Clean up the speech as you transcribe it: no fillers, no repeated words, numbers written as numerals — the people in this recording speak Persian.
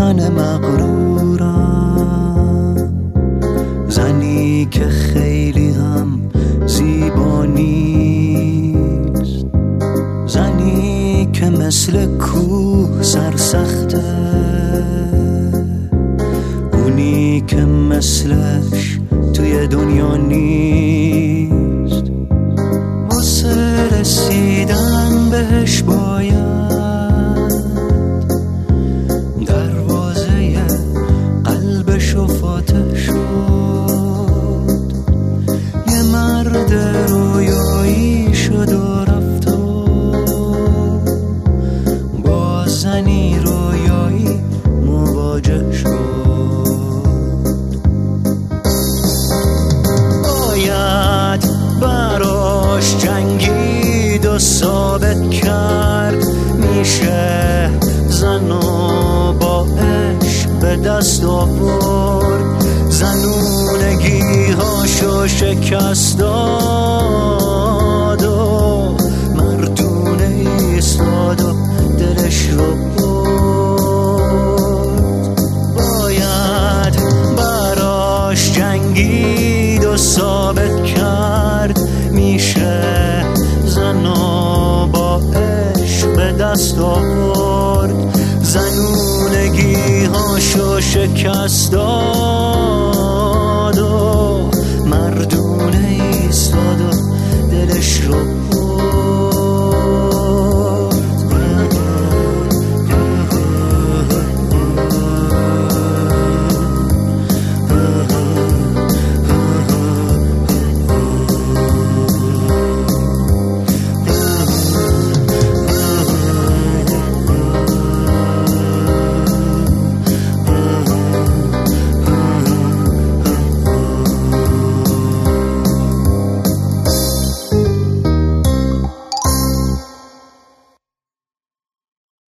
من مغرورم، زنی که خیلی هم زیبا نیست، زنی که مثل کوه سرسخته، اونی که مثلش توی دنیا نیست. واسه رسیدن بهش باید دروازه قلبشو فاتح شد، یه مرد رویایی شد و رفت و با زنی رویایی مواجه شد. باید براش جنگید و ثابت کرد میشه زنو با عشق به دست آورد، زنونگی هاشو شکست داد و مردونه ایستاد و دلش رو برد. باید براش جنگید و ثابت کرد میشه زنو با عشق به دست آورد، زنونگی هاشو شکست داد